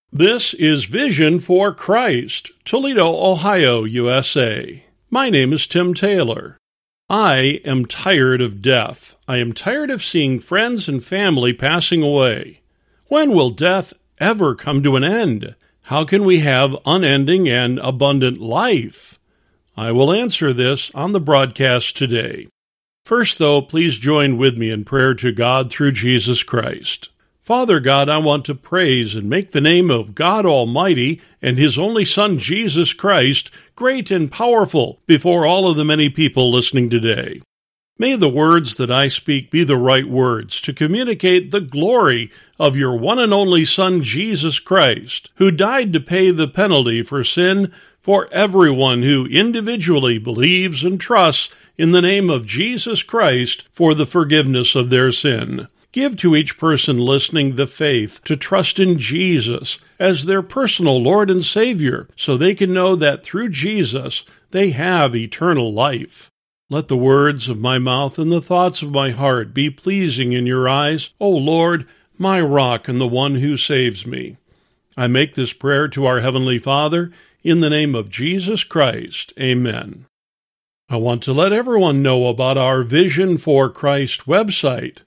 This is Vision for Christ, Toledo, Ohio, USA. My name is Tim Taylor. I am tired of death. I am tired of seeing friends and family passing away. When will death ever come to an end? How can we have unending and abundant life? I will answer this on the broadcast today. First, though, please join with me in prayer to God through Jesus Christ. Father God, I want to praise and make the name of God Almighty and His only Son, Jesus Christ, great and powerful before all of the many people listening today. May the words that I speak be the right words to communicate the glory of your one and only Son, Jesus Christ, who died to pay the penalty for sin for everyone who individually believes and trusts in the name of Jesus Christ for the forgiveness of their sin. Give to each person listening the faith to trust in Jesus as their personal Lord and Savior, so they can know that through Jesus they have eternal life. Let the words of my mouth and the thoughts of my heart be pleasing in your eyes, O Lord, my rock and the one who saves me. I make this prayer to our Heavenly Father in the name of Jesus Christ. Amen. I want to let everyone know about our Vision for Christ website,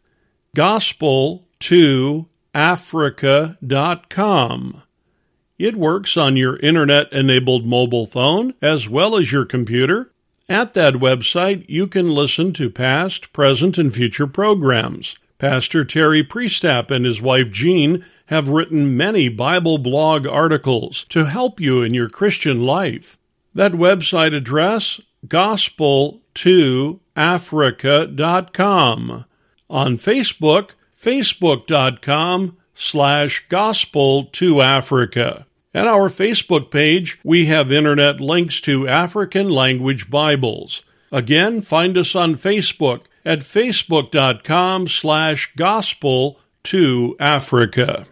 gospel2africa.com. It works on your internet-enabled mobile phone as well as your computer. At that website, you can listen to past, present, and future programs. Pastor Terry Priestap and his wife Jean have written many Bible blog articles to help you in your Christian life. That website address, gospel2africa.com. On Facebook, facebook.com/gospel2africa. At our Facebook page, we have internet links to African language Bibles. Again, find us on Facebook at facebook.com/gospel2africa.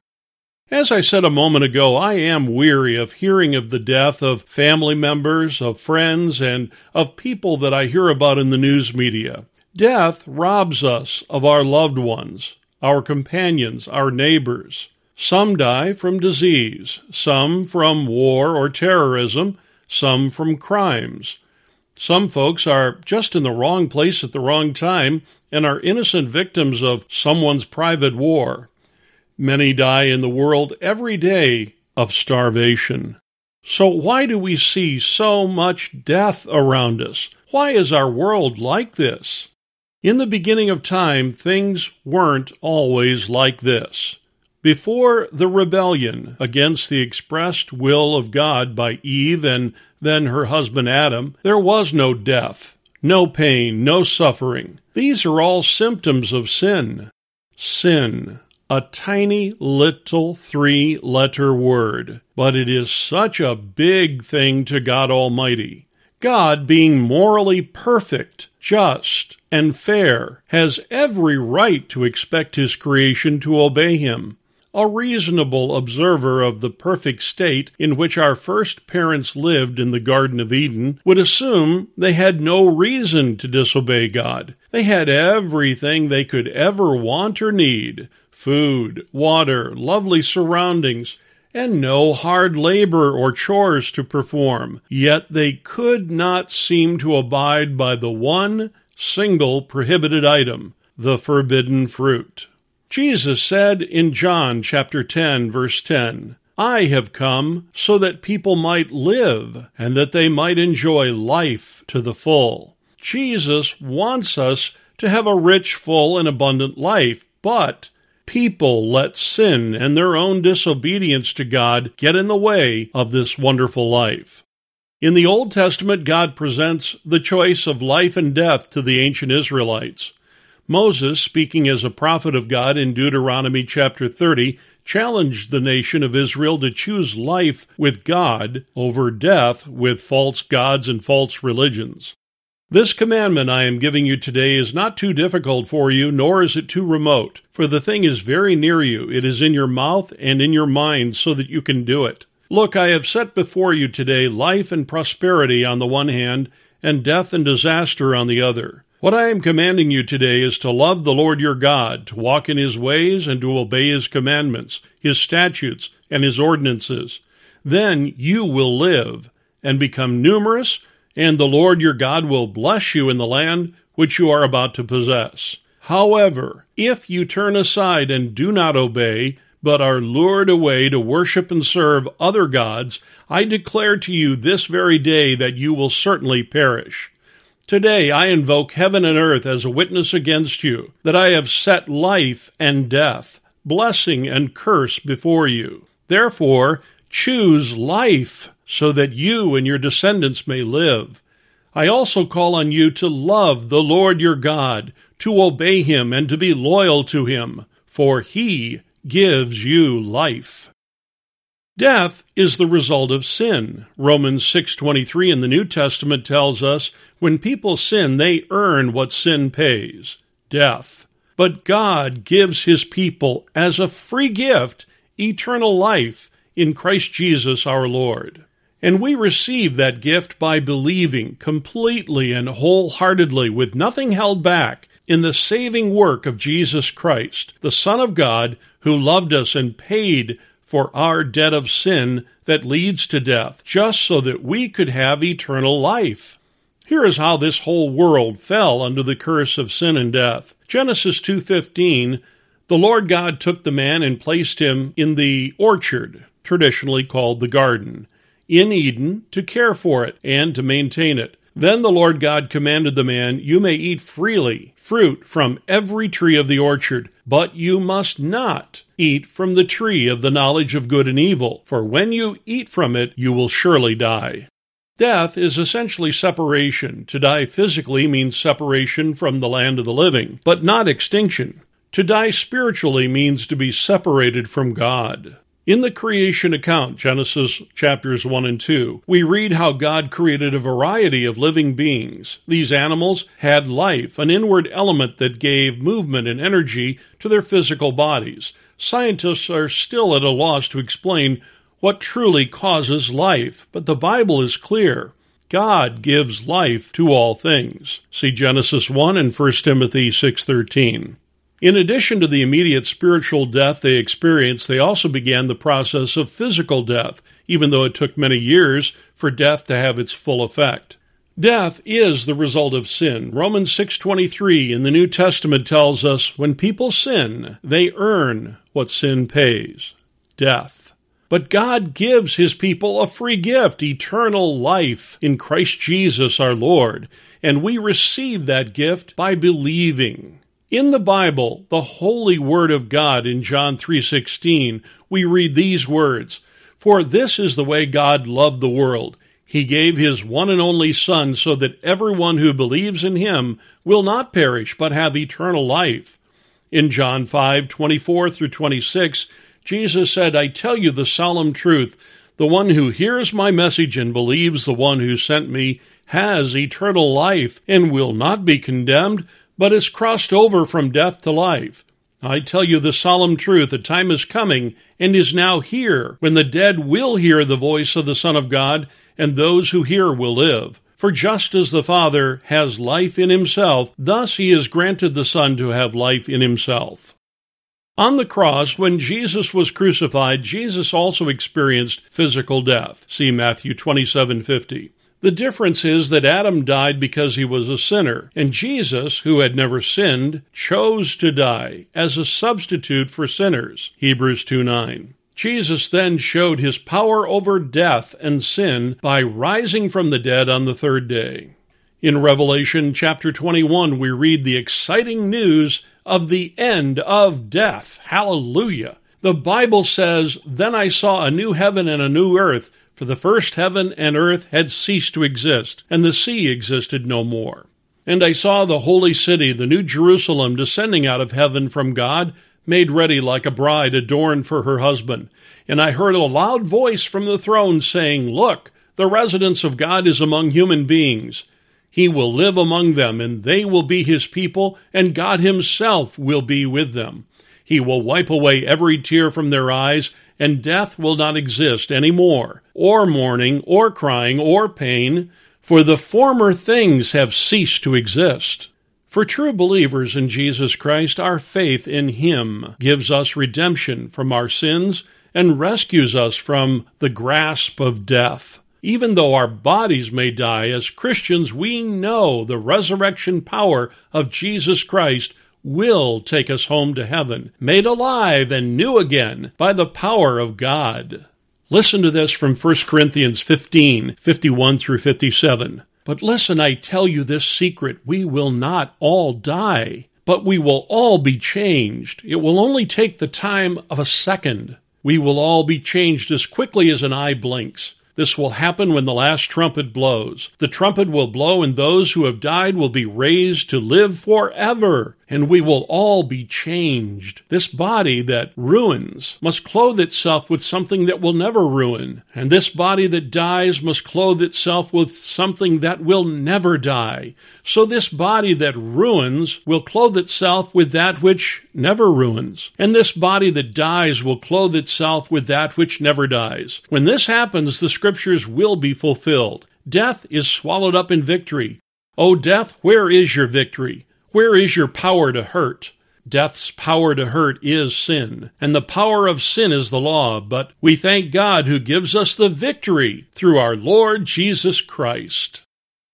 As I said a moment ago, I am weary of hearing of the death of family members, of friends, and of people that I hear about in the news media. Death robs us of our loved ones, our companions, our neighbors. Some die from disease, some from war or terrorism, some from crimes. Some folks are just in the wrong place at the wrong time and are innocent victims of someone's private war. Many die in the world every day of starvation. So why do we see so much death around us? Why is our world like this? In the beginning of time, things weren't always like this. Before the rebellion against the expressed will of God by Eve and then her husband Adam, there was no death, no pain, no suffering. These are all symptoms of sin. Sin, a tiny little 3-letter word, but it is such a big thing to God Almighty. God, being morally perfect, just, and fair, has every right to expect His creation to obey Him. A reasonable observer of the perfect state in which our first parents lived in the Garden of Eden would assume they had no reason to disobey God. They had everything they could ever want or need: food, water, lovely surroundings, and no hard labor or chores to perform. Yet they could not seem to abide by the one single prohibited item, the forbidden fruit. Jesus said in John chapter 10, verse 10, "I have come so that people might live, and that they might enjoy life to the full." Jesus wants us to have a rich, full, and abundant life, but people let sin and their own disobedience to God get in the way of this wonderful life. In the Old Testament, God presents the choice of life and death to the ancient Israelites. Moses, speaking as a prophet of God in Deuteronomy chapter 30, challenged the nation of Israel to choose life with God over death with false gods and false religions. This commandment I am giving you today is not too difficult for you, nor is it too remote, for the thing is very near you. It is in your mouth and in your mind so that you can do it. Look, I have set before you today life and prosperity on the one hand, and death and disaster on the other. What I am commanding you today is to love the Lord your God, to walk in His ways, and to obey His commandments. his statutes, and his ordinances. Then you will live and become numerous, and the Lord your God will bless you in the land which you are about to possess. However, if you turn aside and do not obey, but are lured away to worship and serve other gods, I declare to you this very day that you will certainly perish. Today I invoke heaven and earth as a witness against you, that I have set life and death, blessing and curse before you. Therefore, choose life, so that you and your descendants may live. I also call on you to love the Lord your God, to obey him and to be loyal to him, for he gives you life. Death is the result of sin. Romans 6:23 in the New Testament tells us, when people sin, they earn what sin pays, death. But God gives his people as a free gift eternal life in Christ Jesus our Lord. And we receive that gift by believing completely and wholeheartedly, with nothing held back, in the saving work of Jesus Christ, the Son of God, who loved us and paid for our debt of sin that leads to death, just so that we could have eternal life. Here is how this whole world fell under the curse of sin and death. Genesis 2:15, the Lord God took the man and placed him in the orchard, traditionally called the garden, in Eden, to care for it and to maintain it. Then the Lord God commanded the man, you may eat freely fruit from every tree of the orchard, but you must not eat from the tree of the knowledge of good and evil, for when you eat from it, you will surely die. Death is essentially separation. To die physically means separation from the land of the living, but not extinction. To die spiritually means to be separated from God. In the creation account, Genesis chapters 1 and 2, we read how God created a variety of living beings. These animals had life, an inward element that gave movement and energy to their physical bodies. Scientists are still at a loss to explain what truly causes life, but the Bible is clear. God gives life to all things. See Genesis 1 and 1 Timothy 6:13. In addition to the immediate spiritual death they experienced, they also began the process of physical death, even though it took many years for death to have its full effect. Death is the result of sin. Romans 6:23 in the New Testament tells us, when people sin, they earn what sin pays, death. But God gives his people a free gift, eternal life in Christ Jesus our Lord, and we receive that gift by believing. In the Bible, the holy word of God, in John 3:16, we read these words, for this is the way God loved the world. He gave his one and only Son so that everyone who believes in him will not perish but have eternal life. In John 5:24 through 26, Jesus said, I tell you the solemn truth, the one who hears my message and believes the one who sent me has eternal life and will not be condemned, but is crossed over from death to life. I tell you the solemn truth, a time is coming and is now here, when the dead will hear the voice of the Son of God, and those who hear will live. For just as the Father has life in himself, thus he has granted the Son to have life in himself. On the cross, when Jesus was crucified, Jesus also experienced physical death. See Matthew 27:50. The difference is that Adam died because he was a sinner, and Jesus, who had never sinned, chose to die as a substitute for sinners. Hebrews 2:9. Jesus then showed his power over death and sin by rising from the dead on the third day. In Revelation chapter 21, we read the exciting news of the end of death. Hallelujah! The Bible says, Then I saw a new heaven and a new earth, for the first heaven and earth had ceased to exist, and the sea existed no more. And I saw the holy city, the new Jerusalem, descending out of heaven from God, made ready like a bride adorned for her husband. And I heard a loud voice from the throne saying, Look, the residence of God is among human beings. He will live among them, and they will be his people, and God himself will be with them. He will wipe away every tear from their eyes, and death will not exist any more, or mourning, or crying, or pain, for the former things have ceased to exist. For true believers in Jesus Christ, our faith in Him gives us redemption from our sins and rescues us from the grasp of death. Even though our bodies may die, as Christians, we know the resurrection power of Jesus Christ will take us home to heaven, made alive and new again by the power of God. Listen to this from 1 Corinthians 15:51 through 57. But listen, I tell you this secret, we will not all die, but we will all be changed. It will only take the time of a second. We will all be changed as quickly as an eye blinks. This will happen when the last trumpet blows. The trumpet will blow, and those who have died will be raised to live forever, and we will all be changed. This body that ruins must clothe itself with something that will never ruin, and this body that dies must clothe itself with something that will never die. So this body that ruins will clothe itself with that which never ruins, and this body that dies will clothe itself with that which never dies. When this happens, the Scriptures will be fulfilled. Death is swallowed up in victory. O death, where is your victory? Where is your power to hurt? Death's power to hurt is sin, and the power of sin is the law, but we thank God who gives us the victory through our Lord Jesus Christ.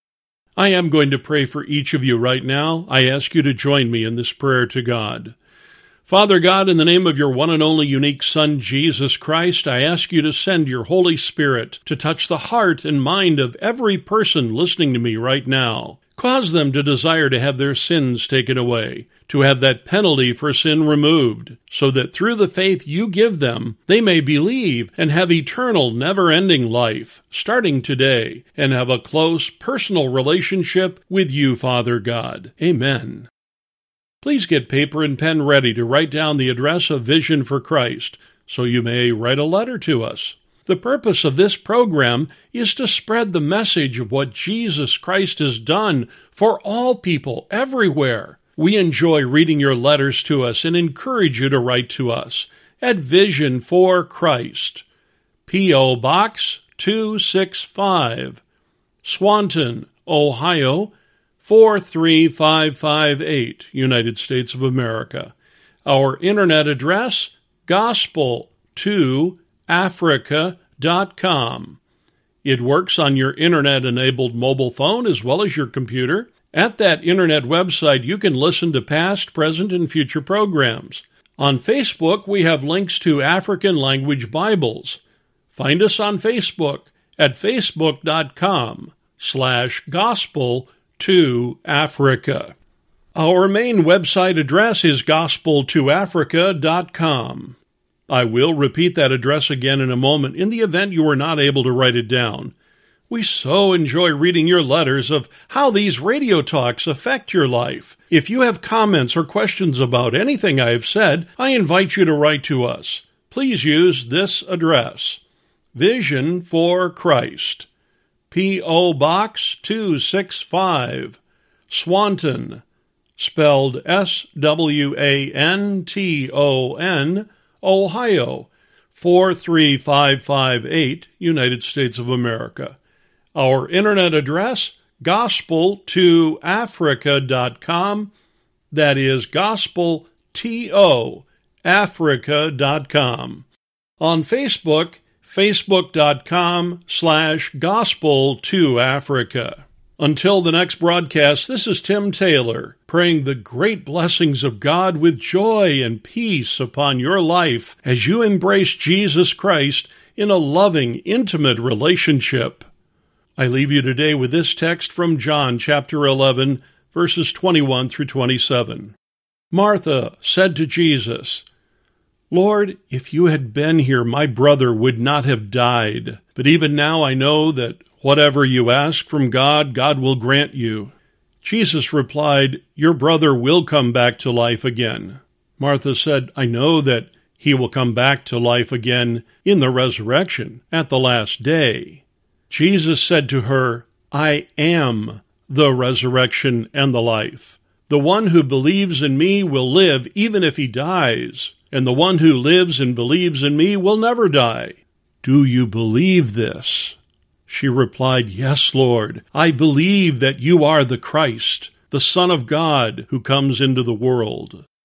I am going to pray for each of you right now. I ask you to join me in this prayer to God. Father God, in the name of your one and only unique Son, Jesus Christ, I ask you to send your Holy Spirit to touch the heart and mind of every person listening to me right now. Cause them to desire to have their sins taken away, to have that penalty for sin removed, so that through the faith you give them, they may believe and have eternal, never-ending life, starting today, and have a close, personal relationship with you, Father God. Amen. Please get paper and pen ready to write down the address of Vision for Christ, so you may write a letter to us. The purpose of this program is to spread the message of what Jesus Christ has done for all people everywhere. We enjoy reading your letters to us and encourage you to write to us at Vision for Christ, P.O. Box 265, Swanton, Ohio, 43558, United States of America. Our internet address, gospel2africa.com. It works on your internet-enabled mobile phone as well as your computer. At that internet website, you can listen to past, present, and future programs. On Facebook, we have links to African language Bibles. Find us on Facebook at facebook.com/gospel2Africa. Our main website address is gospel2africa.com. I will repeat that address again in a moment in the event you are not able to write it down. We so enjoy reading your letters of how these radio talks affect your life. If you have comments or questions about anything I have said, I invite you to write to us. Please use this address, Vision for Christ, P.O. Box 265, Swanton, spelled Swanton, Ohio, 43558, United States of America. Our internet address, gospel2africa.com, that is gospel2africa.com. On Facebook, facebook.com/gospel2africa. Until the next broadcast, this is Tim Taylor, praying the great blessings of God with joy and peace upon your life as you embrace Jesus Christ in a loving, intimate relationship. I leave you today with this text from John chapter 11, verses 21 through 27. Martha said to Jesus, "Lord, if you had been here, my brother would not have died. But even now I know that whatever you ask from God, God will grant you." Jesus replied, "Your brother will come back to life again." Martha said, "I know that he will come back to life again in the resurrection at the last day." Jesus said to her, "I am the resurrection and the life. The one who believes in me will live even if he dies, and the one who lives and believes in me will never die. Do you believe this?" She replied, "Yes, Lord. I believe that you are the Christ, the Son of God who comes into the world.